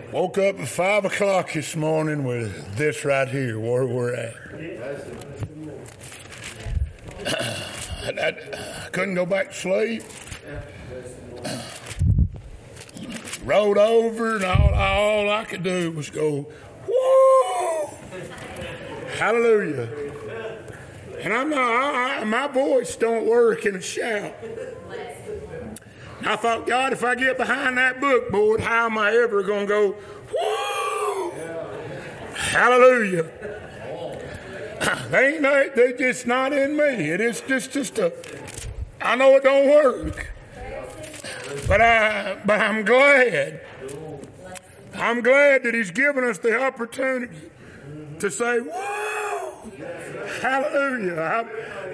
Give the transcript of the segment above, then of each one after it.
Woke up at 5 o'clock this morning with this right here, where we're at. I couldn't go back to sleep. Rolled over, and all I could do was go, whoa! Hallelujah. And I'm not, my voice don't work in a shout. And I thought, God, if I get behind that book board, how am I ever going to go, whoa! Hallelujah. They're just not in me. It is just I know it don't work. But I'm glad. I'm glad that He's given us the opportunity to say, whoa! Hallelujah.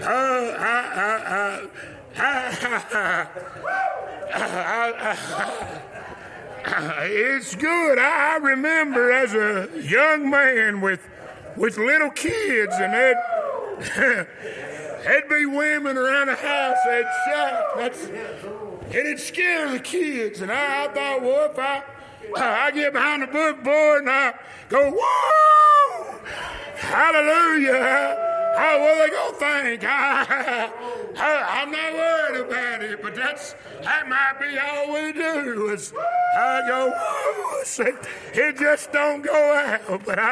It's good. I remember as a young man with little kids, and there'd be women around the house that'd shout. It'd scare the kids, and I thought, well, if I get behind the book board and I go, whoa! Hallelujah! How will they go think? I'm not worried about it, but that might be all we do is I go, whoa, it just don't go out. But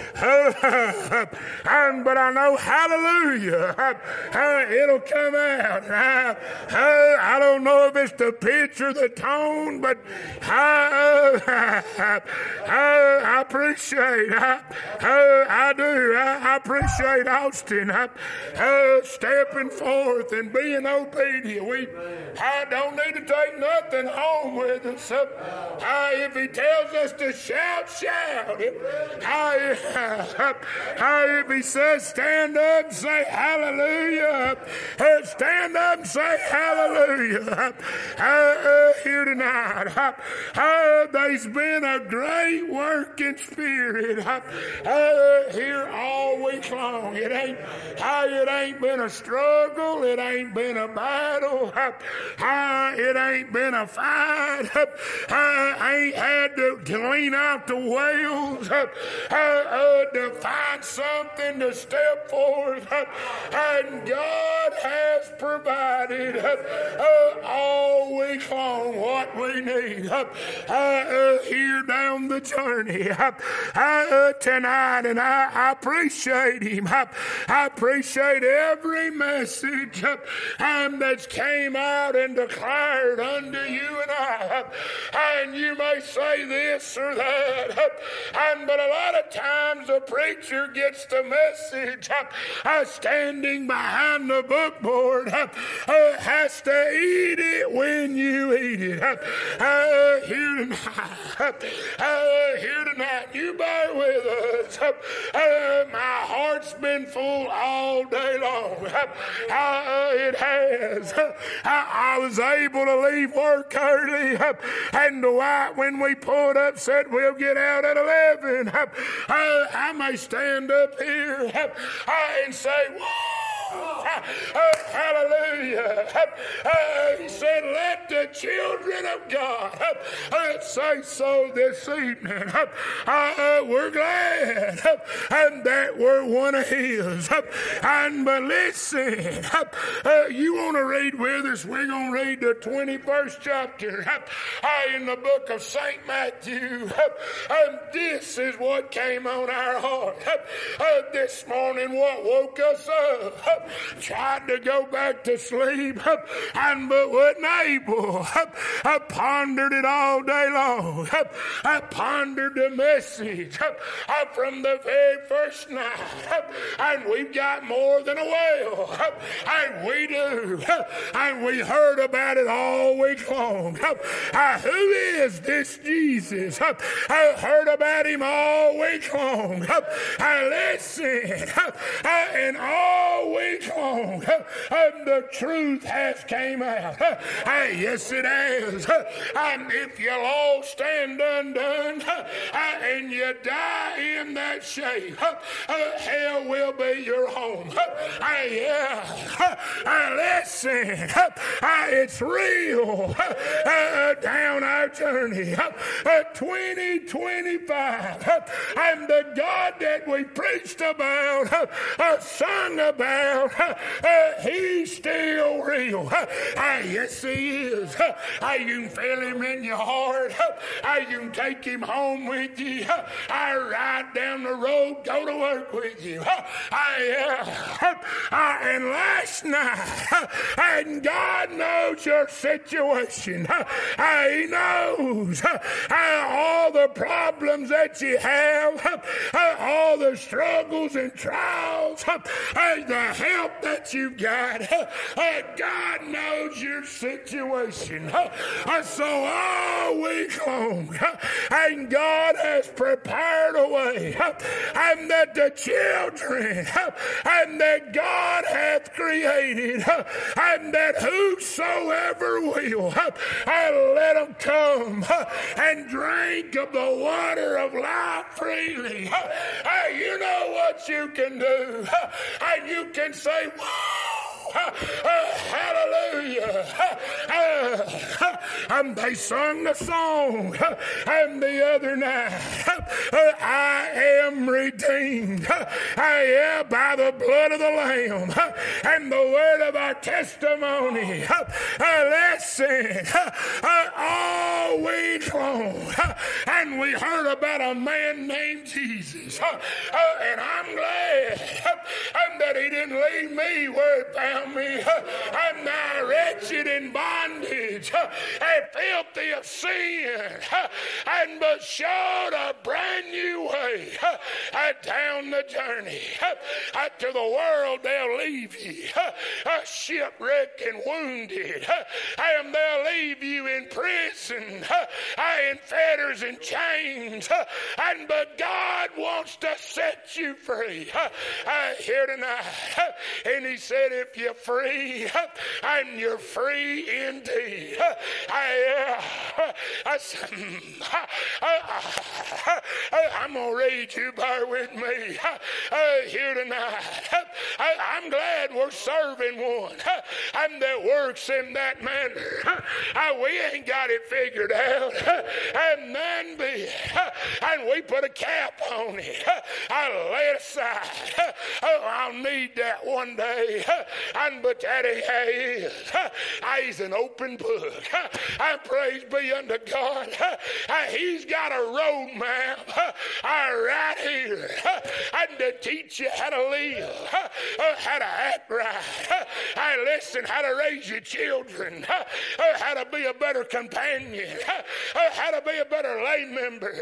I know, hallelujah, it'll come out. I don't know if it's the pitch or the tone, but I appreciate, I do. I appreciate Austin stepping forth and being obedient. I don't need to take nothing home with us. If He tells us to shout, shout. If He says stand up and say hallelujah, stand up and say hallelujah. Here tonight, there's been a great working spirit here all week long. It ain't been a struggle. It ain't been a battle. It ain't been a fight. I ain't had to lean out the wells to find something to step forth. And God has provided all week long what we need here down the journey tonight. And I appreciate Him. I appreciate every message that's came out and declared unto you and I. And you may say this or that, but a lot of times the preacher gets the message standing behind the book board has to eat it when you eat it. Here tonight, you bear with us. My heart's been full all day long. It has. I was able to leave work early, and Dwight, when we pulled up, said we'll get out at 11. I may stand up here and say, whoa! Hallelujah. He said, let the children of God say so this evening. We're glad that we're one of His. But listen, you want to read with us? We're going to read the 21st chapter in the book of St. Matthew. This is what came on our heart this morning, what woke us up. Tried to go back to sleep, but wasn't able. I pondered it all day long. I pondered the message from the very first night. And we've got more than a well. And we do. And we heard about it all week long. Who is this Jesus? I heard about Him all week long. Listen, and all week long, the truth has came out. Yes, it has. And if you'll all stand undone and you die in that shape, hell will be your home. Listen, it's real down our journey. 2025, and the God that we preached about, sung about, he's still real. Yes, he is. You can feel him in your heart. You can take him home with you. I ride down the road, go to work with you. And last night, and God knows your situation. He knows all the problems that you have, all the struggles and trials, the help that you've got. God knows your situation. So all week long, and God has prepared a way, and that the children, and that God hath created, and that whosoever will, let them come and drink of the water of life freely. You know what you can do, and you can say, whoa, hallelujah. And they sung the song and the other night, I am redeemed by the blood of the Lamb and the word of our testimony. Listen, all week long, and we heard about a man named Jesus, and I'm glad that he didn't leave me where he found me. I'm now wretched in bondage and filthy of sin, and but showed a brand new way down the journey. To the world they'll leave you shipwrecked and wounded, and they'll leave you in prison, in fetters and chains, and but God wants to set you free here tonight. And he said, if you're free, and you're free indeed. I'm going to read, you bear with me here tonight. I'm glad we're serving one and that works in that manner. We ain't got it figured out, and none be. And we put a cap on it. I lay it aside. I'll need that one day. But that he is. He's an open book. Praise be unto God. He's got a roadmap right here, and to teach you how to live, how to act right, listen, how to raise your children, how to be a better companion, how to be a better lay member.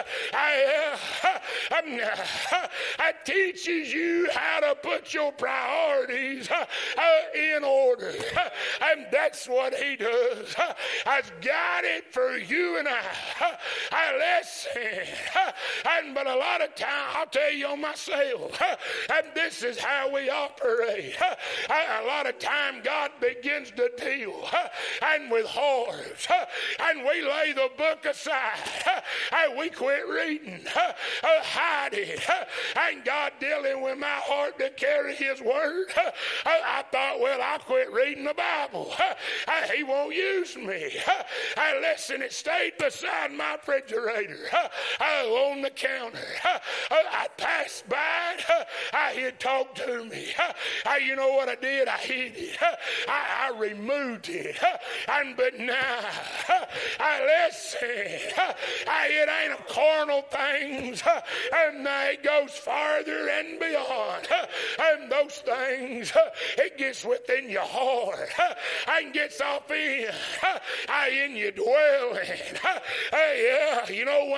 It teaches you how to put your priorities in order, and that's what he does. I've got it for you and I listen, but a lot of time I'll tell you on myself, and this is how we operate. A lot of time God begins to deal and with hearts, and we lay the book aside, and we quit reading, hide it, and God dealing with my heart to carry his word. I thought, well, I'll quit reading the Bible. He won't use me. Listen, it stayed beside my refrigerator on the counter. I passed by it. He'd talk to me. You know what I did? I hid it. I removed it. But now, listen, it ain't a carnal things, and it goes farther and beyond. And those things, it gets within your heart and gets off in your dwelling. You know why?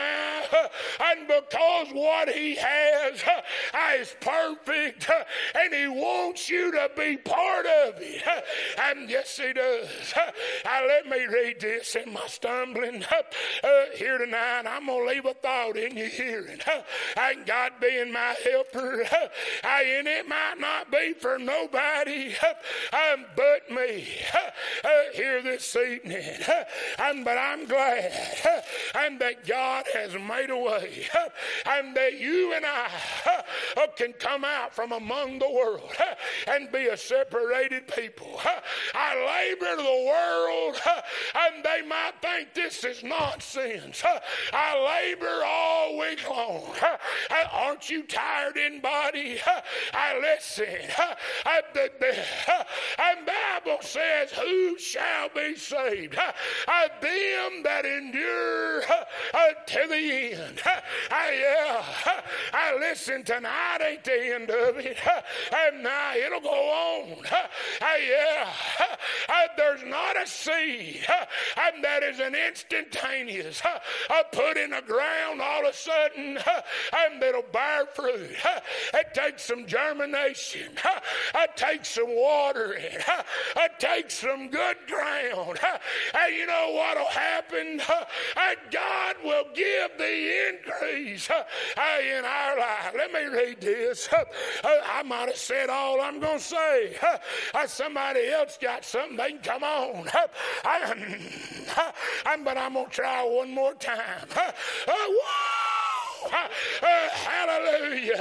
And because what he has is perfect, and he wants you to be part of it. And yes, he does. Let me read this in my stumbling here tonight. I'm going to leave a thought in your hearing. And God being my helper, and it might not be for nobody but me here this evening. But I'm glad and that God has made a way, and that you and I can come out from among the world and be a separated people. I labor to the world, and they might think this is nonsense. I labor all week long. Aren't you tired in body? Listen. And Bible says, who shall be saved? Them that endure to the end. Listen, tonight ain't the end of it. And now it'll go on. There's not a seed that is an instantaneous put in the ground all of a sudden and that'll bear fruit. It takes some germination. It takes some watering. It takes some good ground. And you know what'll happen? God will give the increase in our life. Let me read this. I might have said all I'm going to say. Somebody else got something, they can come on. But I'm going to try one more time. Hallelujah.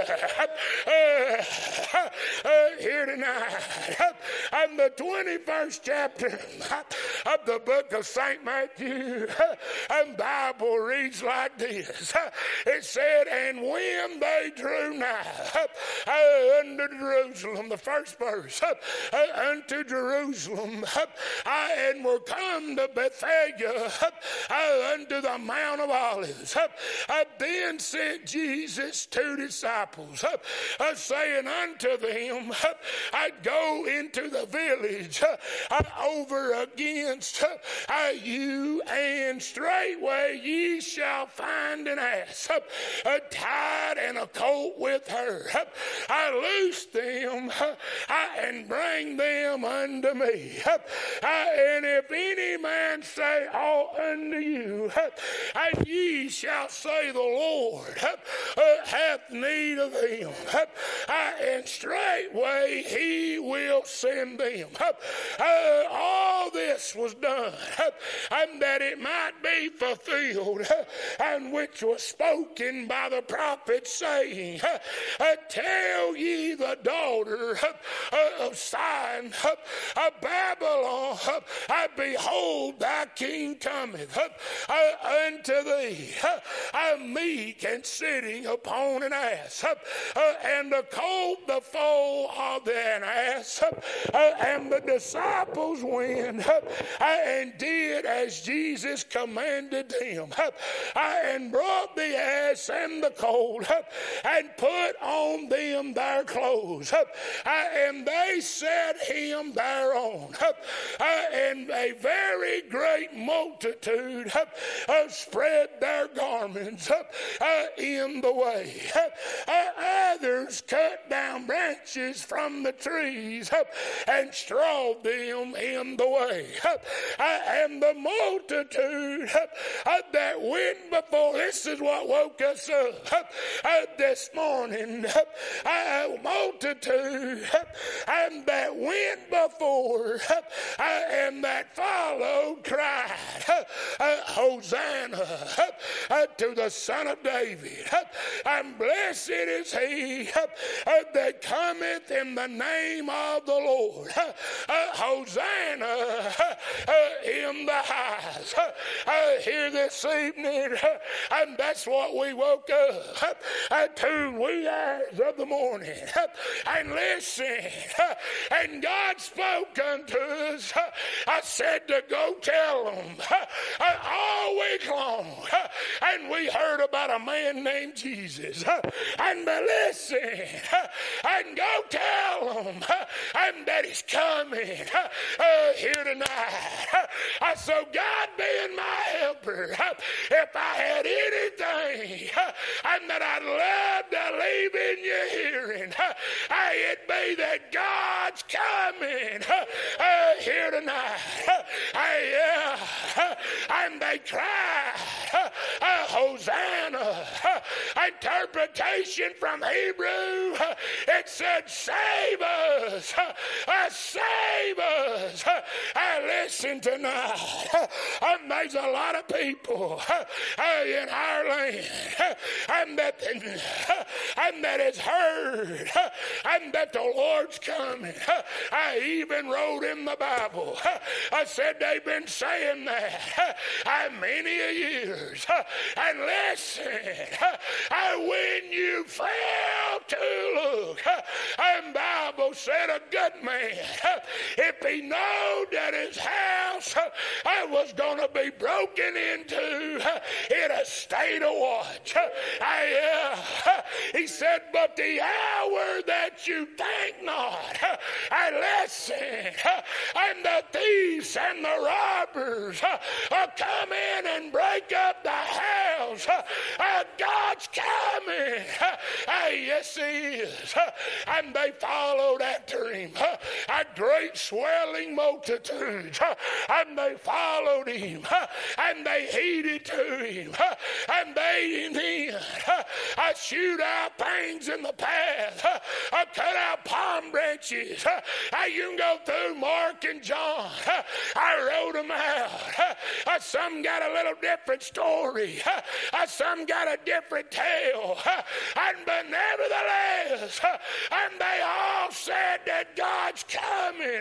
Here tonight, in the 21st chapter of the book of St. Matthew, and Bible reads like this. It said, and when they drew nigh unto Jerusalem, the first verse, unto Jerusalem, and were come to Bethphage, unto the Mount of Olives, then sent Jesus 2 disciples, saying unto them, go into the village over against you, and straightway ye shall find an ass tied and a colt with her. Loose them and bring them unto me. And if any man say aught unto you, ye shall say, the Lord hath need of them, and straightway he will send them. All this was done, and that it might be fulfilled, and which was spoken by the prophet, saying, tell ye the daughter of Zion, Babylon, behold, thy king cometh unto thee, meek and sitting upon an ass, and the colt the foal of an ass. And the disciples went and did as Jesus commanded them, and brought the ass and the colt, and put on them their clothes, and they set him thereon. And a very great multitude spread their garments in the way. Others cut down branches from the trees and strawed them in the way. And the multitude that went before, this is what woke us up this morning. Multitude and that went before and that followed cried, Hosanna to the Son of David, and blessed is he that cometh in the name of the Lord. Hosanna in the highest. Here this evening, and that's what we woke up at 2 wee hours of the morning, and listen, and God spoke unto us. I said to go tell them all week long, and we heard about a man named Jesus, and listen, and go tell them and that he's coming here tonight. So God being my helper, if I had anything me, and that I'd love to leave in your hearing. It be that God's coming here tonight. And they cried, Hosanna. Interpretation from Hebrew, it said, save us, save us. Listen tonight, there's a lot of people in our land and that has heard and that the Lord's coming. I even wrote in the Bible, I said they've been saying that many years. And listen, when you fail to look, and Bible said a good man, if he knowed that his house was going to be broken into in a state of watch, he said, but the hour that you think not, listen, and the thieves and the robbers come in and break up the house. God's coming. Yes, he is. And they followed after him. A great swelling multitude. And they followed him. And they heeded to him. And they then shoot out things in the path. Cut out palm branches. You can go through Mark and John. I wrote them out. Some got a little different story. Some got a different tale. But nevertheless, and they all said that God's coming.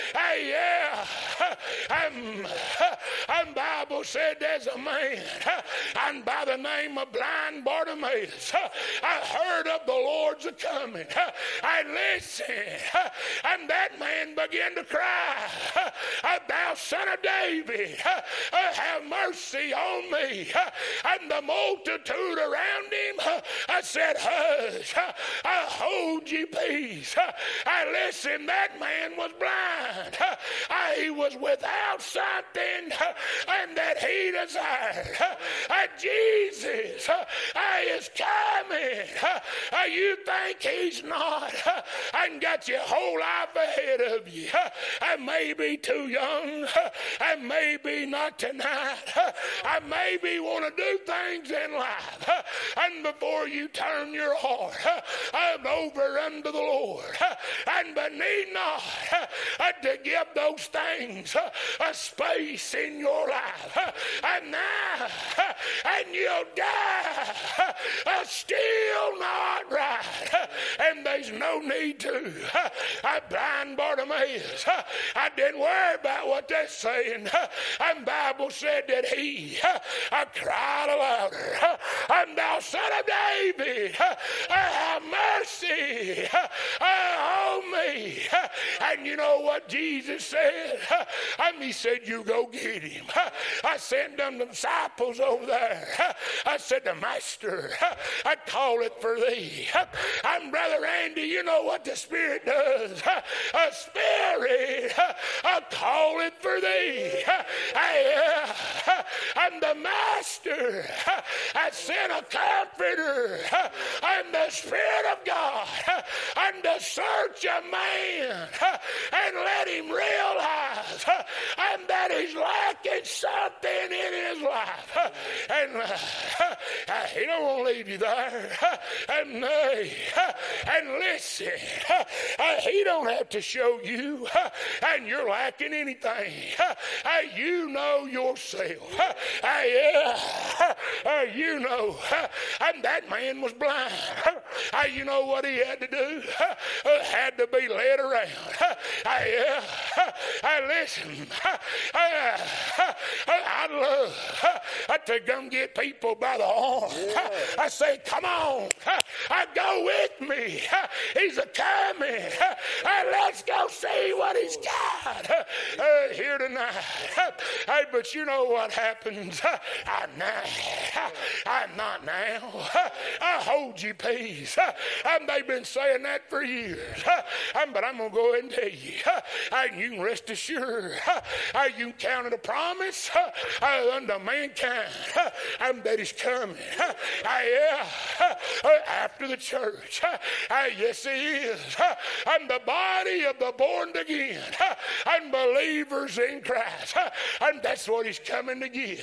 And Bible said there's a man and by the name of blind Bartimaeus. I heard of the Lord's a coming. And listen, and that man began to cry, thou son of David, have mercy on me. And the multitude around him said, hush, hold ye peace. Listen, that man was blind. He was without something and that he desired. Jesus is coming. You think he's not and got your whole life ahead of you. Maybe too young, and maybe not tonight. I maybe want to do things in life. And before you turn your heart over unto the Lord, and need not to give those things a space in your life. And now, and you'll die still not right. And there's no need to. Blind Bartimaeus, I didn't worry about what they're saying. And Bible said that he cried louder, and thou son of David, have mercy on me. And you know what Jesus said? And he said, you go get him. I sent them disciples over there. I said, the Master, I call it for thee. And Brother Andy, you know what the Spirit does? A Spirit, I call it for thee. And the Master, I sent a comforter, and the Spirit of God, and to search a man, and let him realize, and that he's lacking something in his life. And he don't want to leave you there. And listen, he don't have to show you, and you're lacking anything. You know yourself. You know. And that man was blind. You know what he had to do? Had to be led around. Listen, I'd love to come get people by the arm. I say, come on. Go with me. He's a-coming. Let's go see what he's got here tonight. But you know what happens? Not now. Hold your peace. They've been saying that for years. But I'm going to go ahead and tell you. You can rest assured. You can count it a promise unto mankind that is coming. After the church. Yes, he is. And the body of the born again and believers in Christ. And that's what he's coming to get.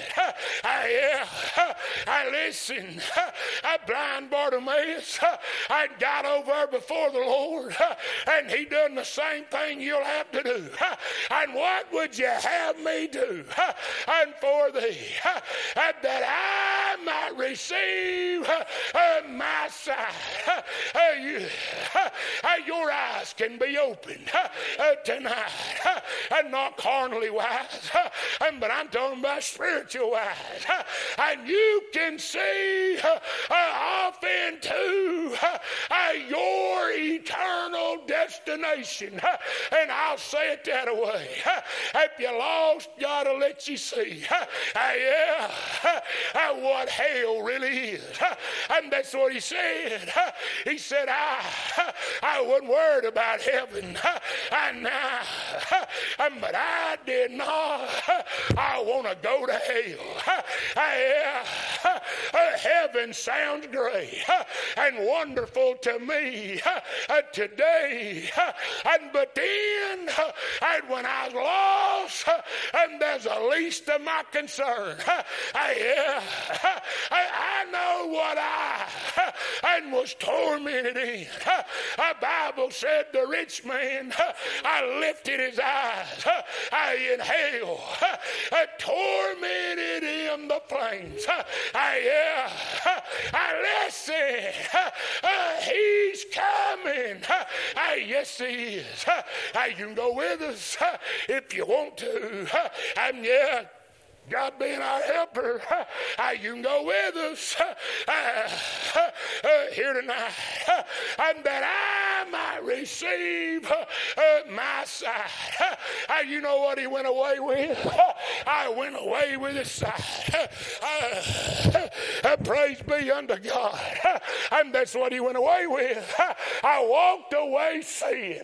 Listen. Blind Bartimaeus got over before the Lord, and he done the same thing you'll have to do. And what would you have me do? And for thee, that I might receive my sight. Your eyes can be opened tonight, and not carnally wise, but I'm talking about spiritual wise. And you can see off into your eternal destination. And I'll say it that way. If you're lost, God will let you see what hell really is. And that's what he said. He said, I wasn't worried about heaven. But I did not. I want to go to hell. Heaven sounds great and wonderful to me today. But then, when I was lost, and there's the least of my concern. I know what I was tormented in. The Bible said the rich man lifted his eyes in hell, tormented in the flames. Listen, he's coming. Yes, he is. You can go with us if you want to. And God being our helper, you can go with us here tonight, and that I might receive my sight. You know what he went away with? I went away with his sight. Praise be unto God. And that's what he went away with. I walked away seeing.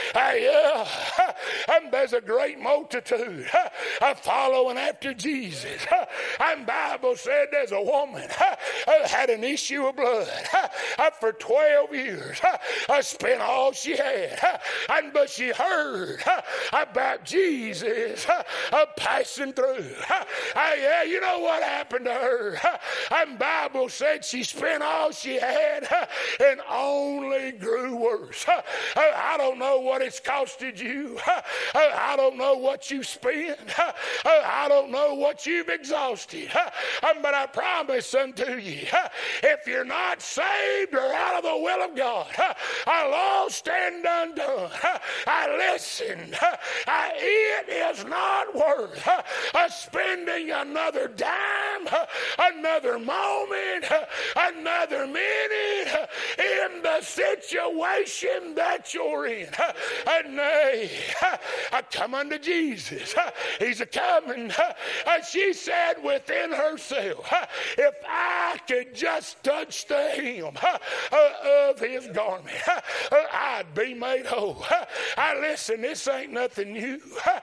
And there's a great multitude following after Jesus. And Bible said there's a woman had an issue of blood for 12 years. Spent all she had. But she heard about Jesus passing through. You know what happened to her? And Bible said she spent all she had and only grew worse. I don't know what it's costed you. I don't know what you spent. I don't know what you've exhausted. But I promise unto you, if you're not saved or out of the will of God, lost and undone, listen, it is not worth spending another dime, another moment, another minute in the situation that you're in. And nay, come unto Jesus. He's a coming. She said within herself, if I could just touch the hem of his garment, I'd be made whole. Listen, this ain't nothing new.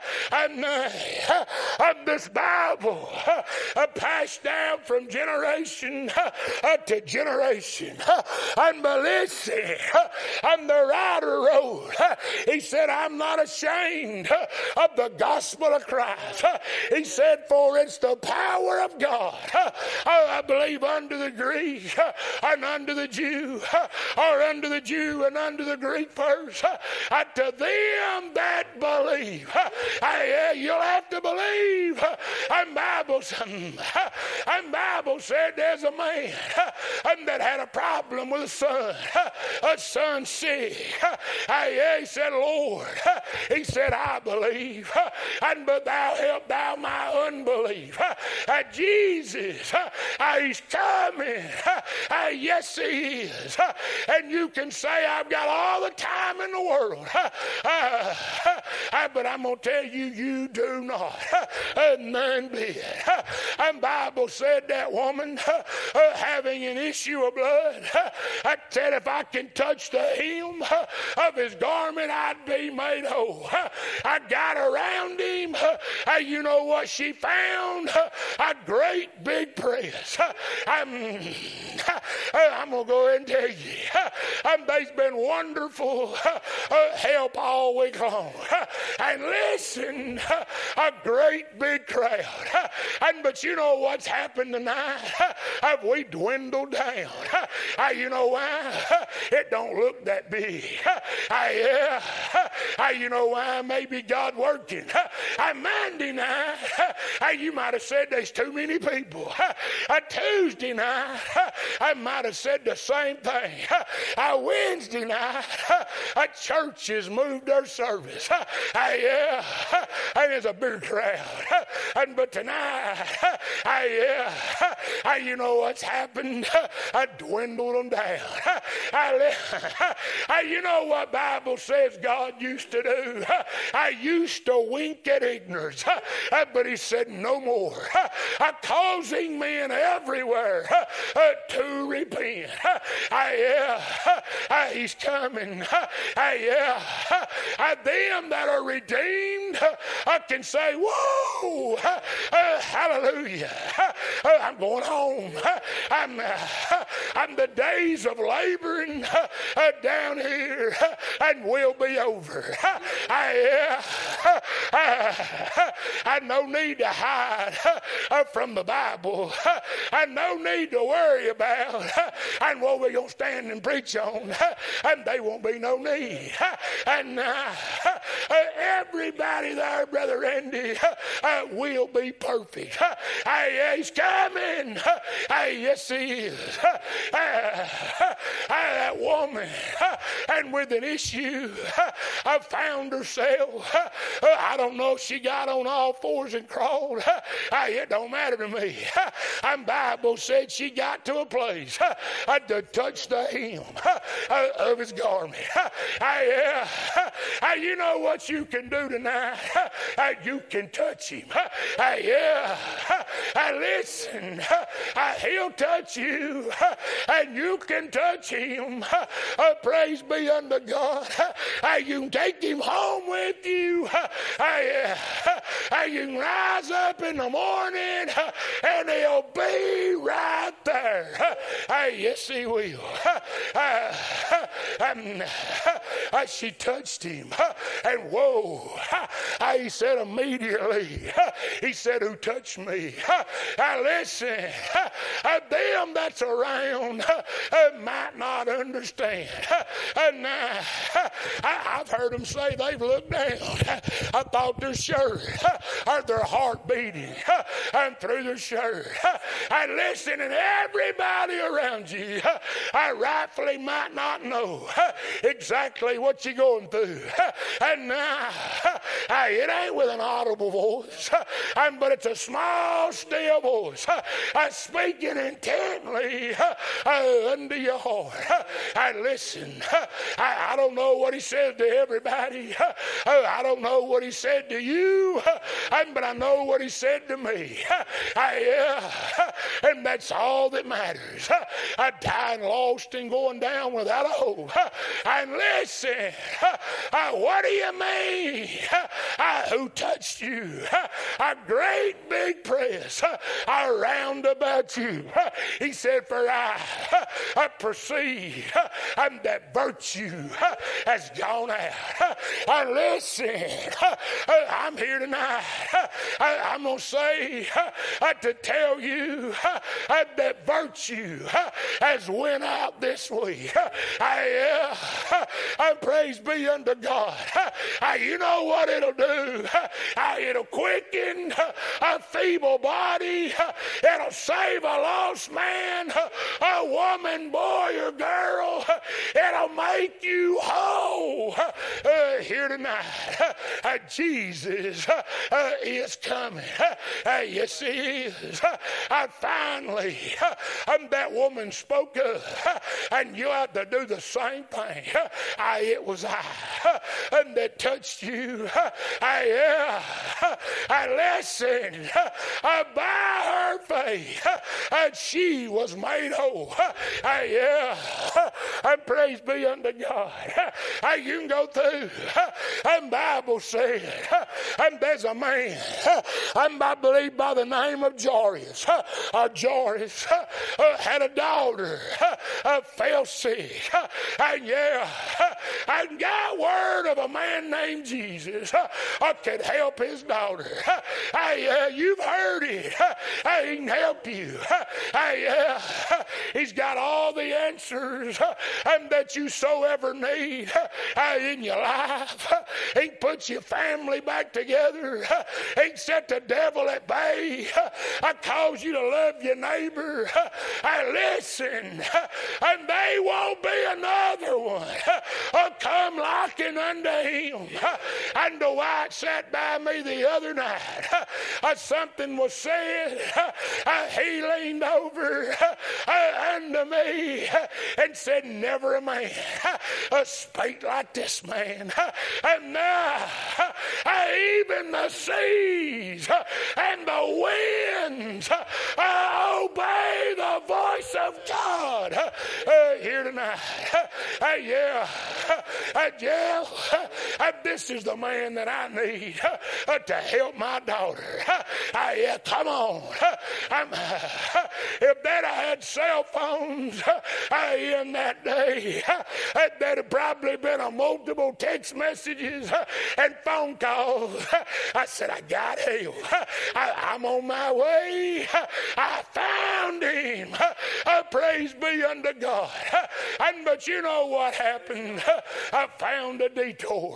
This Bible passed down from generation to generation. But listen, and the writer wrote, he said, I'm not ashamed of the gospel of Christ. He said, for it's the power of God. I believe unto the Greek and unto the Jew, or unto the Jew and unto the Greek first, to them that believe. You'll have to believe. And Bible said there's a man that had a problem with a son. a son sick. He said, Lord, he said, I believe, and but thou help thou my unbelief. Jesus, he's coming. Yes, he is. And you can say, I've got all the time in the world. But I'm going to tell you, you do not. None bit. And Bible said that woman having an issue of blood, I said, if I can touch the hem of his garment, I'd be made whole. I got around him. You know what she found? A great big press. I'm going to go ahead and tell you, there's been wonderful help all week long. And listen, a great big crowd. But you know what's happened tonight? Have we dwindled down? You know why? It don't look that big. You know why? Maybe God working. Monday night, you might have said there's too many people. Tuesday night, I might have said the same thing. Wednesday night, churches moved their service. And there's a big crowd. But tonight, you know what's happened? I dwindled them down. You know what Bible says God used to do? I used to wink at ignorance, but he said no more. Causing men everywhere to repent. He's coming. Them that are redeemed can say, whoa, hallelujah. I'm going home. I'm the days of laboring down here and will be over. I no need to hide from the Bible. I no need to worry about and what we're going to stand and preach on, and there won't be no need. And everybody there, Brother Randy, will be perfect. He's coming. Yes, he is. That woman, and with an issue, found herself. I don't know if she got on all fours and crawled. It don't matter to me. And Bible said she got to a place to touch the hem of his garment. You know what you can do tonight? You can touch him. Listen, he'll touch you, and you can touch him. Praise be unto God. You can take him home with you. You can rise up in the morning, and he'll be right there. Yes, he will. She touched him, and whoa, he said immediately, he said, who touched me? Listen, them that's around might not understand. I've heard them say they've looked down. I thought their shirt or their heart beating and through their shirt. And listen, and everybody around you rightfully might not know exactly what you're going through. And it ain't with an audible voice, but it's a small, still voice speaking intently unto your heart. And listen, I don't know what he said to everybody. I don't know what he said to you, but I know what he said to me. And that's all that matters. Dying lost and going down without a hope. And listen, what do you mean? Who touched you? A great big press around about you. He said, for I perceive that virtue has gone out. Listen, I'm here tonight. I'm going to say to tell you that virtue has went out this week. Praise be unto God. You know what it'll do? It'll quicken a feeble body. It'll save a lost man, a woman, boy, or girl. It'll make you whole. Here tonight, Jesus is coming. Yes, he is. Finally, that woman spoke up, and you have to do the same thing. It was I that touched you. Listen, by her faith, she was made whole. Praise be unto God. You can go through, and Bible said, there's a man, I believe by the name of Jairus. Jairus had a daughter, fell sick, and got word of a man named Jesus could help his daughter. You've heard it. He can help you. He's got all the answers that you so ever need in your life. He can put your family back together. He can set the devil at bay. Cause you to love your neighbor. Listen, and they won't be another one come knocking unto him. And the wife sat by me the other night. Something was said. He leaned over unto me and said, never a man spake like this man. And now even the seas and the winds obey the voice of God. Here tonight. This is the man that I need to help my daughter. Come on. If they'd have had cell phones in that day, there'd have probably been a multiple text messages and phone calls. I said, I got help. I'm on my way. I found him. Praise be unto God. But you know what happened? I found a detour.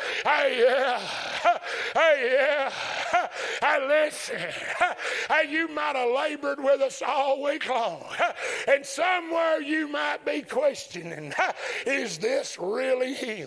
Listen, you might have labored with us all week long, and somewhere you might be questioning, is this really him?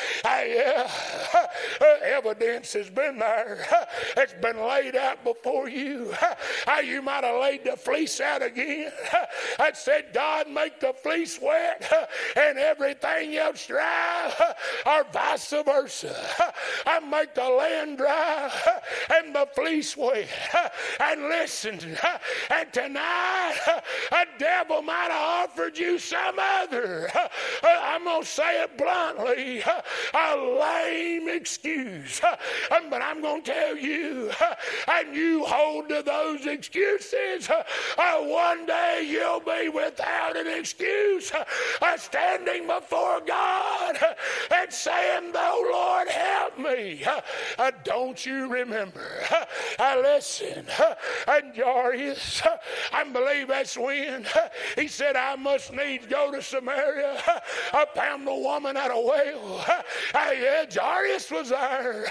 Evidence has been there. It's been laid out before you. You might have laid the fleece out again. I said, God, make the fleece wet and everything else dry, or vice versa. I make the land dry and the fleece wet. And listen, and tonight a devil might have offered you some other, I'm going to say it bluntly, a lame excuse. But I'm going to tell you, and you hold to those excuses, one day you'll be without an excuse, standing before God and saying, "Oh Lord, help me." Don't you remember? Listen, and Jairus, I believe that's when he said, I must needs go to Samaria. I found the woman at a well. Jairus was there.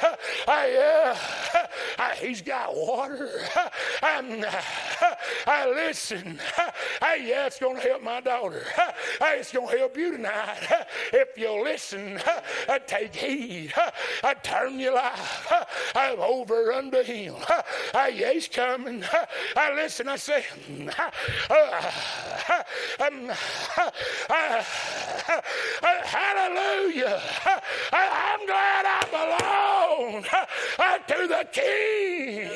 He's got water. Listen, it's going to help my daughter. It's going to help you tonight. If you listen, take heed, turn your life over unto him. He's coming. Listen, I say, hallelujah. I'm glad I belong to the King.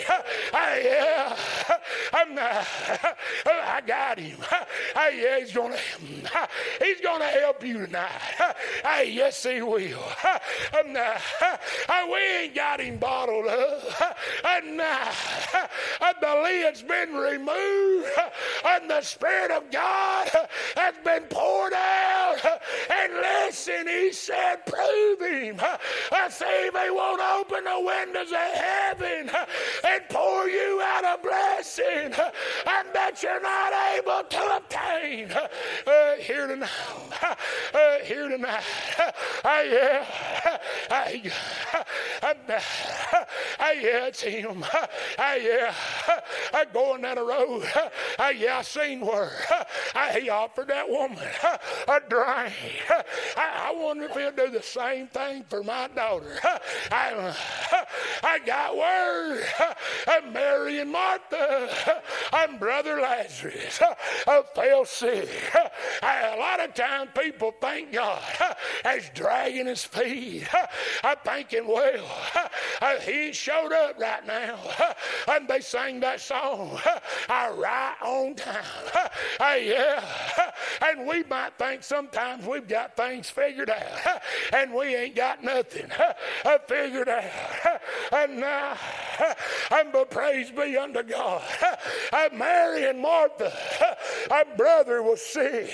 I got him. He's going to help you tonight. Yes, he will. We ain't got him bottled up. The lid's been removed, and the Spirit of God has been poured out, listen, he said, prove him. See if he won't open the windows of heaven and pour you out a blessing that you're not able to obtain. Here tonight. Here tonight. Yeah, it's him. Yeah, going down the road. Yeah, I seen where he offered that woman a drink. I wonder if he'll do the same thing for my daughter. I got word. Mary and Martha and Brother Lazarus fell sick. A lot of times people think God is dragging his feet. I'm thinking, well, he showed up right now. And they sang that song right on time. Yeah. And we might think sometimes we've got things figured out. And we ain't got nothing figured out. And now, but praise be unto God. Mary and Martha, our brother was sick.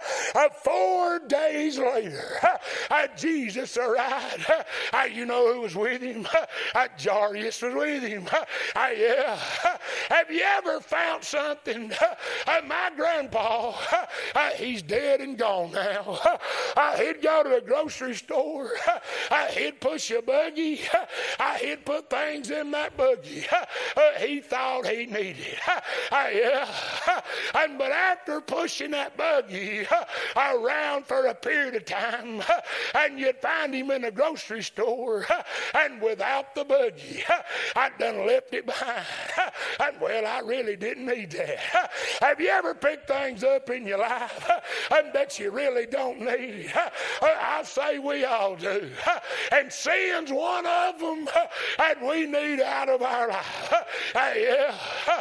4 days later, Jesus arrived. You know who was with him? Jairus was with him. Yeah. Have you ever found something? My grandpa, he's dead and gone now. He'd go to the grocery store. He'd push a buggy. He'd put things in that buggy he thought he needed. Yeah. But after pushing that buggy around for a period of time, and you'd find him in the grocery store, and without the buggy, I done left it behind. And well, I really didn't need that. Have you ever picked things up in your life that you really don't need? I say we all do. And sin's one of them that we need out of our life. Yeah.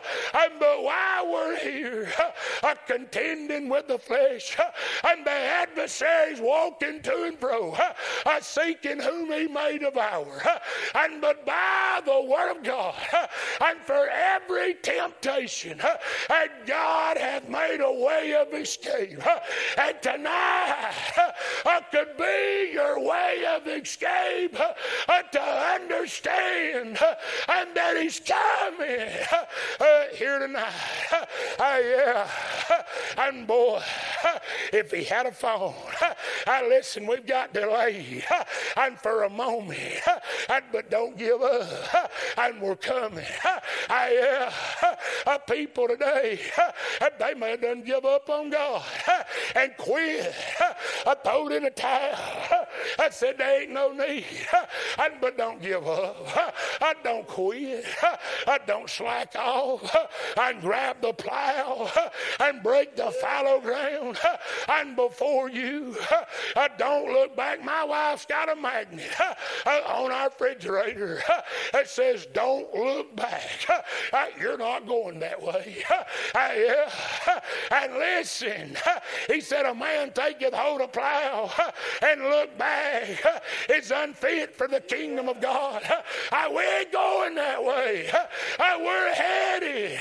But while we're here, contending with the flesh, and the adversaries walking to and fro, seeking whom he may devour, but by the word of God, and for every temptation, and God hath made a way of escape. And tonight could be your way of escape to understand and that he's coming here tonight. Yeah. And boy, if he had a phone, listen, we've got delayed and for a moment, but don't give up, and we're coming. Yeah. People today, they may have done give up on God and quit. Throw it in a towel. I said there ain't no need. But don't give up. Don't quit. Don't slack off. And grab the plow and break the fallow ground. And before you, don't look back. My wife's got a magnet on our refrigerator that says don't look back. You're not going that way. Yeah. And listen, he said a man taketh hold of plow and look back is unfit for the kingdom of God. We ain't going that way. We're headed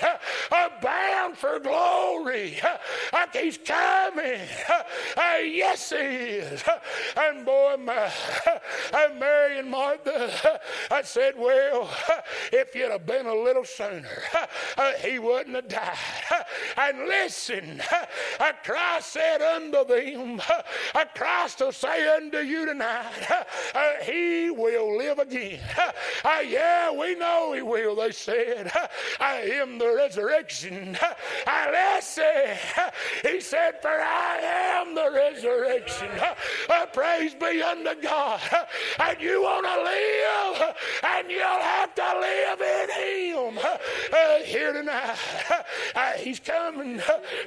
bound for glory. He's coming. Yes, he is. And boy, Mary and Martha, I said, well, if you'd have been a little sooner, he wouldn't have died. And listen, Christ said unto them, Christ will say unto you tonight, he will live again. Yeah, we know he will, they said. I am the resurrection. Listen, he said, for I am the resurrection. Praise be unto God. And you want to live, and you'll have to live in him. Here tonight, he's coming.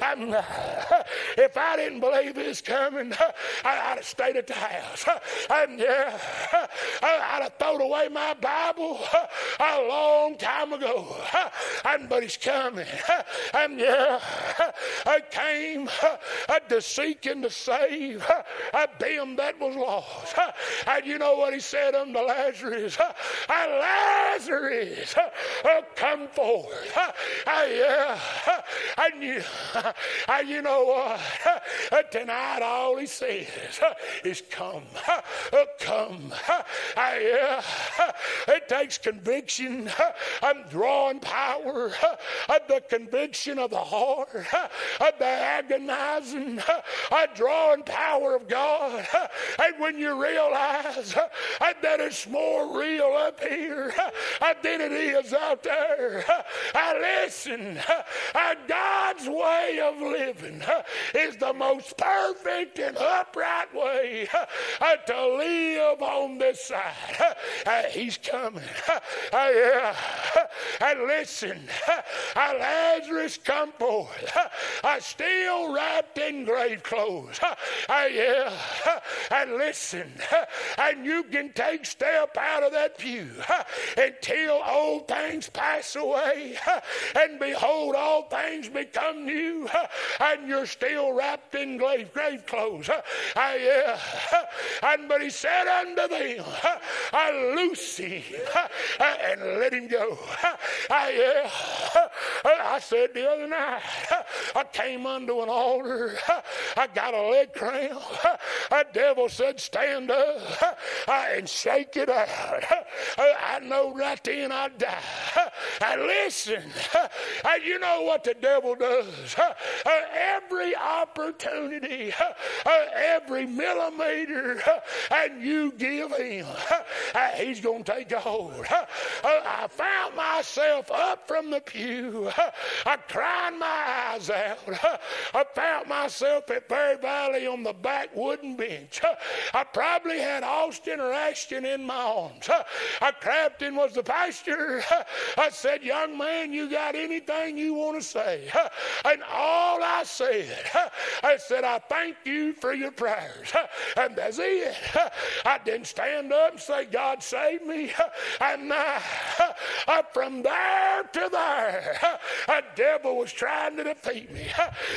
If I didn't believe he's coming, I'd have stayed at the house. Yeah, I'd have thrown away my Bible a long time ago. But he's coming. Yeah, I came to seek and to save them that was lost. And you know what he said unto Lazarus? Lazarus, come forth. Yeah, And you know what? Tonight all he says is come. Come. It takes conviction. I'm drawing power of the conviction of the heart, of the agonizing, drawing power of God. And when you realize that it's more real up here than it is out there, listen, God's way of living is the most perfect and upright way to live on this side. He's coming. And listen, Lazarus come forth, still wrapped in grave clothes. And listen, and you can take step out of that pew until old things pass away, and behold, all things become new, and you're still wrapped in grave clothes. But he said unto them, loose him and let him go. I said the other night, I came unto an altar, I got a leg cramp. The devil said, stand up and shake it out. I know right then I'd die. And listen, you know what the devil does? Every opportunity, every millimeter, and you give him, he's going to take a hold. I found myself up from the pew, crying my eyes out. I found myself at Bear Valley on the back wooden bench. I probably had Austin or Ashton in my arms. Crafton was the pastor. I said, young man, you got anything you want to say? And all I said, I thank you for your prayers. And that's it. I didn't stand up and say, God save me. And from there to there, the devil was trying to defeat me.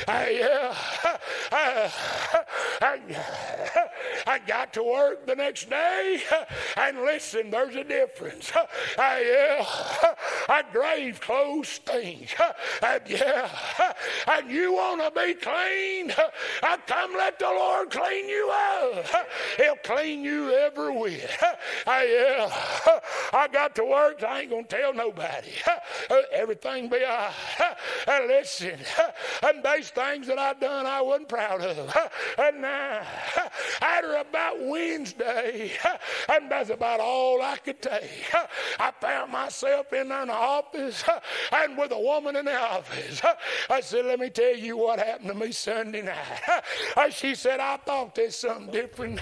I got to work the next day, and listen, there's a difference. Grave clothes stink. And you want to be clean? Come let the Lord clean you up. He'll clean you every whit. I got to work, I ain't going to tell nobody. Everything be all right. Listen, and those things that I done I wasn't proud of. And after about Wednesday, and that's about all I could take, I found myself in an office and with a woman in the office. I said, let me tell you what happened to me Sunday night. She said, I thought there's something different.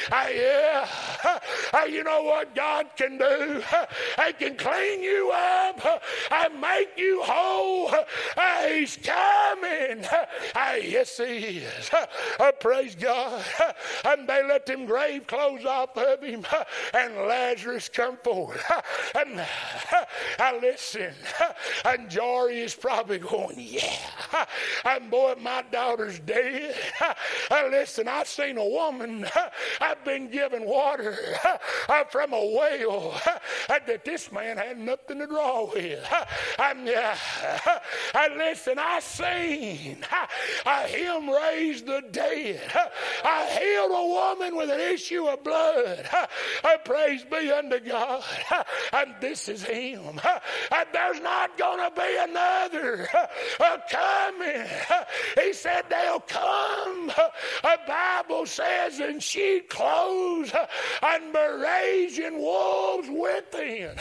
You know what God can do? He can clean you up and make you whole. He's coming. Yes, he is. Praise God. And they let them grave clothes off of him, and Lazarus come forward. And listen, and Jory is probably going, yeah. And boy, my daughter's dead. Listen, I've seen a woman, I've been given water from a well that this man had nothing to draw with. And listen, I seen him raise the dead. I healed a woman with an issue of blood. Praise be unto God. And this is him. And there's not going to be another coming. He said they'll come. The Bible says in sheep clothes and Barazian wolves within.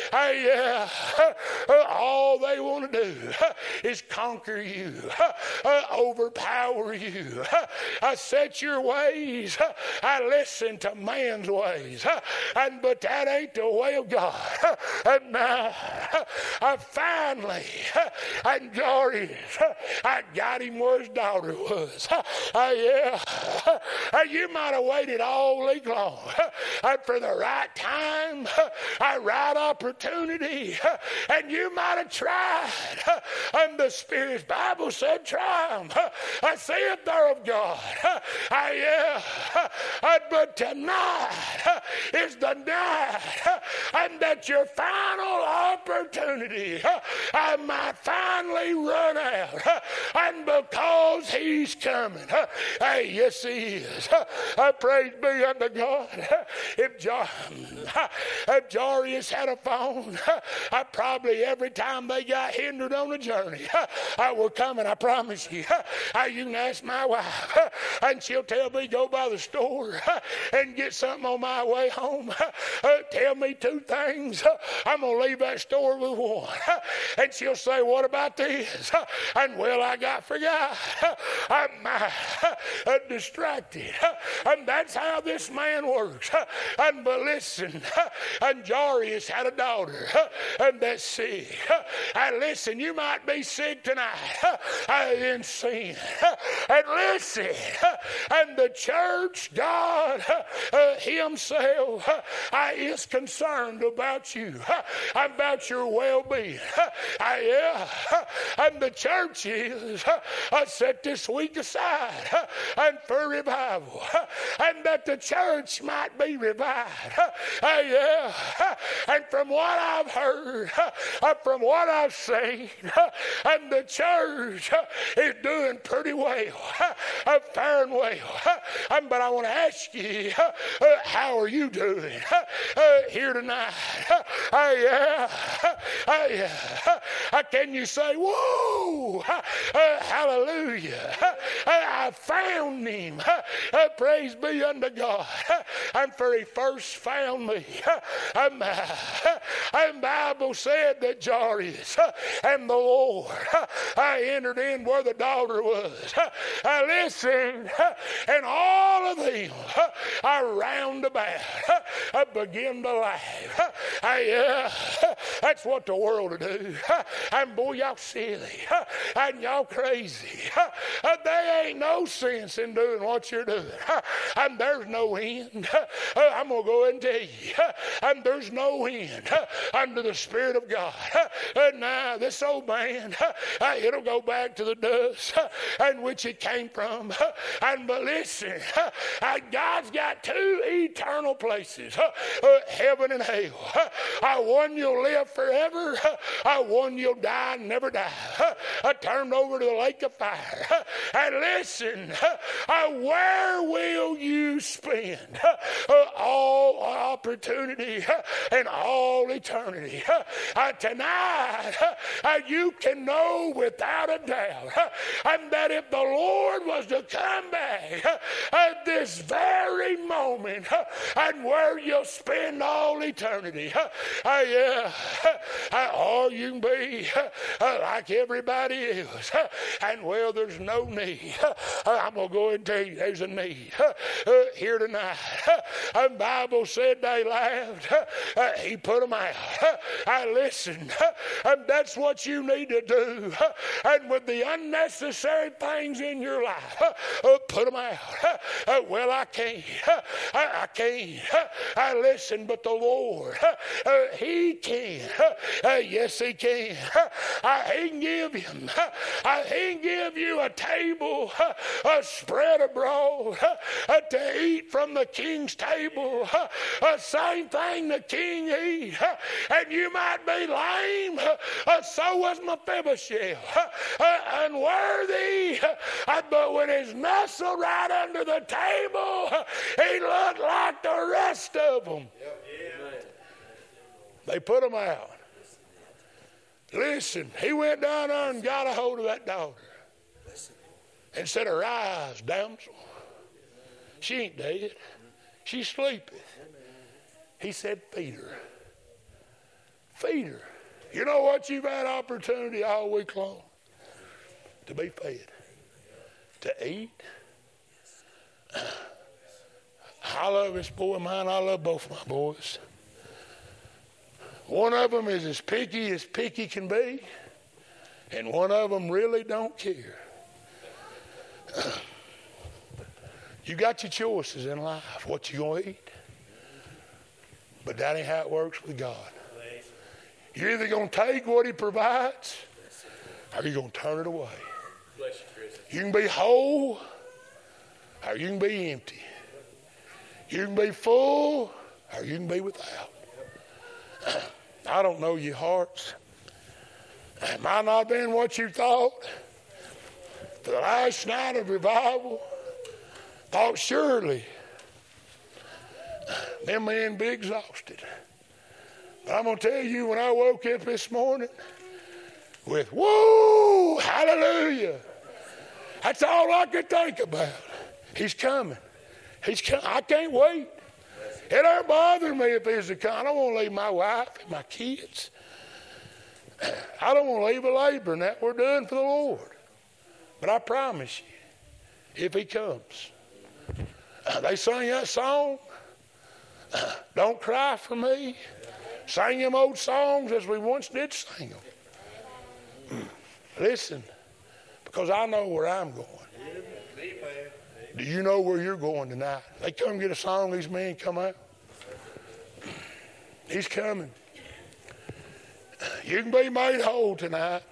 All they want to do is conquer you, overpower you, set your ways. I listen to man's ways, but that ain't the way of God. And I finally, and George, I got him where his daughter was. You might have waited all week long for the right time, right opportunity, and you might have tried. And the Spirit's Bible said, try them. See if they're of God. But tonight is the night and that your final opportunity might finally run out. And because he's coming, yes, he is. Praise be unto God. If Jairus had a phone, probably every time they got hindered on the journey, we're coming, I promise you. You can ask my wife, and she'll tell me go by the store and get something on my way home. Tell me two things. I'm going to leave that store with one. And she'll say, what about this? And well, I forgot. I'm distracted. And that's how this man works. And but listen, and Jairus had a daughter and that's sick. And listen, you might be sick tonight in sin. And listen, and the church, God himself is concerned about you, about your well-being. Yeah, and the church is set this week aside and for revival, and that the church might be revived. Yeah, and from what I've heard, from what I've seen, and the church is doing pretty well, faring well. But I want to ask you, how are you doing here tonight? Can you say, whoa, hallelujah, I found him. Praise be unto God. And for he first found me. And Bible said that Jairus and the Lord entered in where the daughter was. Listen, and all of them round about begin to laugh. That's what the world will do. And boy, y'all silly. And y'all crazy. There ain't no sense in doing what you're doing. And there's no end. I'm going to go and tell you. And there's no end under the Spirit of God. And now this old man, it'll go back to the dust and which it came from. And but listen, God's got two eternal places, heaven and hell. One you'll live forever, one you'll die and never die. Turned over to the lake of fire. And listen, where will you spend all opportunity and all eternity? Tonight, you can know without a doubt and that if the Lord was to come back at this very moment and where you'll spend all eternity, or you can be like everybody else. And well, there's no need. I'm going to go ahead and tell you there's a need here tonight. And the Bible said they laughed. He put them out. Listen, and that's what you need to do. And with the unnecessary things in your life, put them out. Well, I can't. I can't. Listen, but the Lord, he can. Yes, he can. He can give him. He can give you a table spread abroad to eat from the king's table. Same thing the king eat. And you might be lame. So was Mephibosheth. Unworthy. But when he's nestled right under the table, he looked like the rest of them. They put him out. Listen, he went down there and got a hold of that daughter and said, arise, damsel. She ain't dead. She's sleeping. He said, feed her. Feed her. You know what? You've had opportunity all week long to be fed, to eat. I love this boy of mine. I love both my boys. One of them is as picky can be, and one of them really don't care. You got your choices in life, what you going to eat. But that ain't how it works with God. You're either going to take what he provides, or you're going to turn it away. You can be whole, or you can be empty. You can be full or you can be without. I don't know your hearts. It might not have been what you thought. The last night of revival, thought surely them men be exhausted. But I'm going to tell you, when I woke up this morning with, whoa, hallelujah, that's all I could think about. He's coming. He's coming. I can't wait. It don't bother me if he's a come. I don't want to leave my wife and my kids. I don't want to leave a laboring that we're doing for the Lord. But I promise you, if he comes, they sing that song, Don't Cry for Me. Sing them old songs as we once did sing them. Listen, because I know where I'm going. Do you know where you're going tonight? They come get a song, these men come out. He's coming. You can be made whole tonight.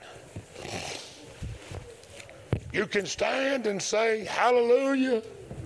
You can stand and say, hallelujah.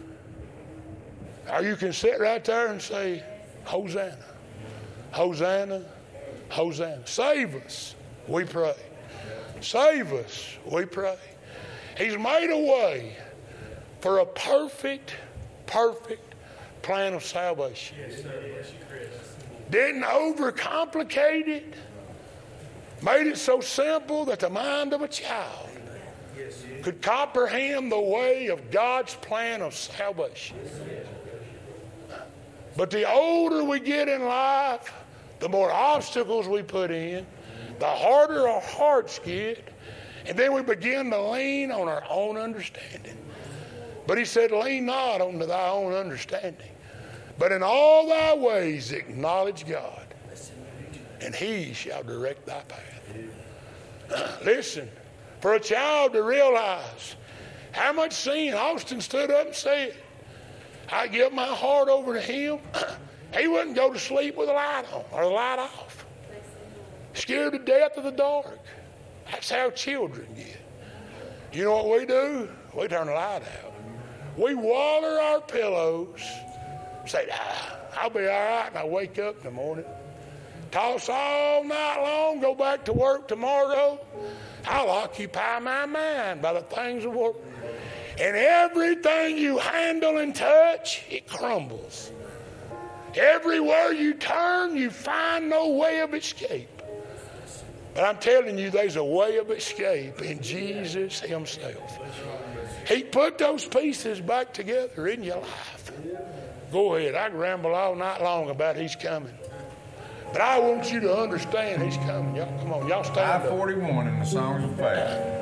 Or you can sit right there and say, Hosanna, Hosanna, Hosanna. Save us, we pray. Save us, we pray. He's made a way for a perfect plan of salvation. Didn't overcomplicate it. Made it so simple that the mind of a child could comprehend the way of God's plan of salvation. But the older we get in life, the more obstacles we put in, the harder our hearts get, and then we begin to lean on our own understanding. But he said, lean not on thy own understanding, but in all thy ways acknowledge God, and he shall direct thy path. Listen, for a child to realize how much sin, Austin stood up and said, I give my heart over to him. He wouldn't go to sleep with the light on or the light off. Scared to death of the dark. That's how children get. You know what we do? We turn the light out. We waller our pillows, say, I'll be all right, and I wake up in the morning. Toss all night long, go back to work tomorrow. I'll occupy my mind by the things of work. And everything you handle and touch, it crumbles. Everywhere you turn, you find no way of escape. But I'm telling you, there's a way of escape in Jesus himself. He put those pieces back together in your life. Go ahead. I can ramble all night long about he's coming. But I want you to understand he's coming. Y'all, come on, y'all stand up. I-41 in the Songs of Faith.